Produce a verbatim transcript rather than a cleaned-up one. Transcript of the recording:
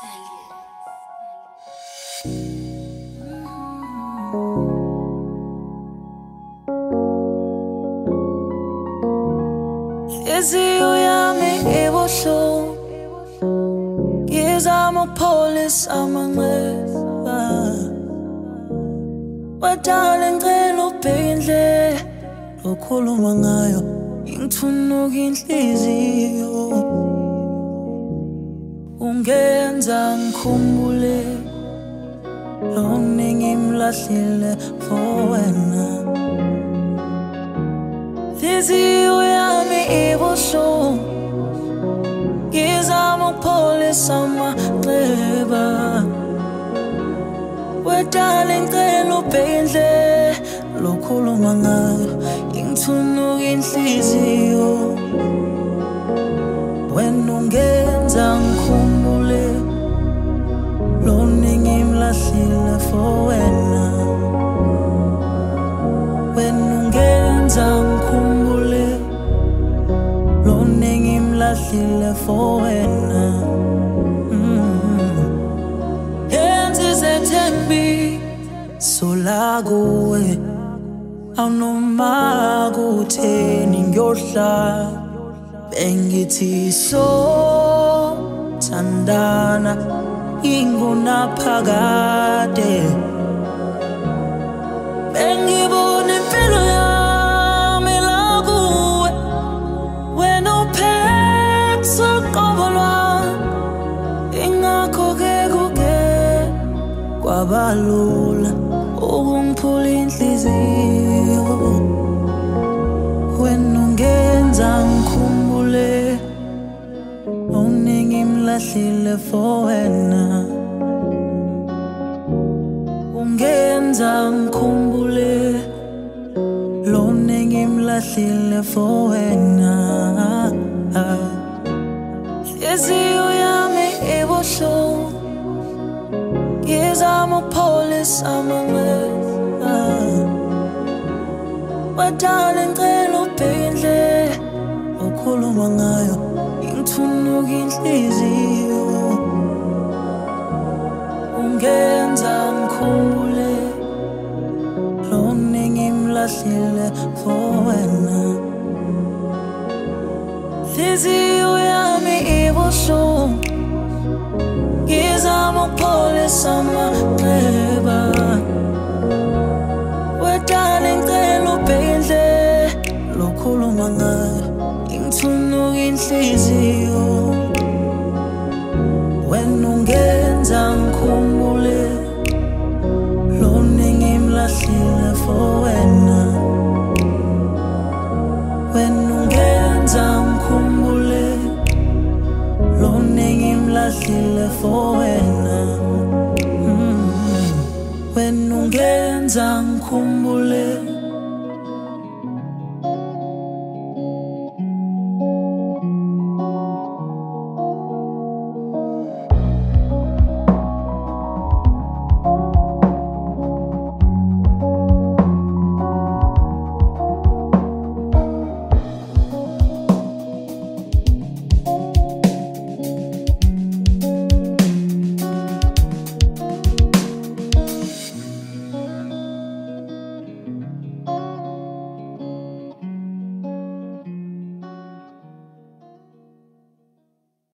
Inhliziyo yami ibuhlungu, ngizama ukupholisa amanxeba. Wadala ngicela ubheke indlela okhuluma ngayo, ingithunuka inhliziyo. Ungenza ngikhumbule lona engimlahlile for wena. Inhliziyo yami ibuhlungu, ngizama ukupholisa amanxeba. Wadala ngicela ubheke indlela okhuluma ngayo, ingithunuka inhliziyo. Wena ungenza ngikhumbule lona engimlahlile for wena. Wena ungenza ngikhumbule lona engimlahlile for wena. Yenza izethembi sola kuwe, awunoma kutheni ngiyohlala. Bengithi so thandana ingunaphakade, bengibona impilo yami la kuwe. Wena uphethe uqobo lwami, ingakho-ke kuke kwabalula ukungiphula inhliziyo. Wena ungenza ngikhumbule lona engimlahlile for wena. Ungenza ngikhumbule lona engimlahlile for wena. Inhliziyo yami ibuhlungu, ngizama ukupholisa amanxeba. Wadala ngicela ubheke indlela okhuluma ngayo, ingithunuka inhliziyo. Ungenza ngikhumbule lona engimlahlile for wena. Inhliziyo yami ibuhlungu, ngizama ukupholisa amanxeba. Wadala ngicela ubheke indlela okhuluma ngayo, ingithunuka inhliziyo. Wena ungenza ngikhumbule lona engimlahlile for wena. Wena ungenza ngikhumbule lona engimlahlile for wena. Wena ungenza ngikhumbule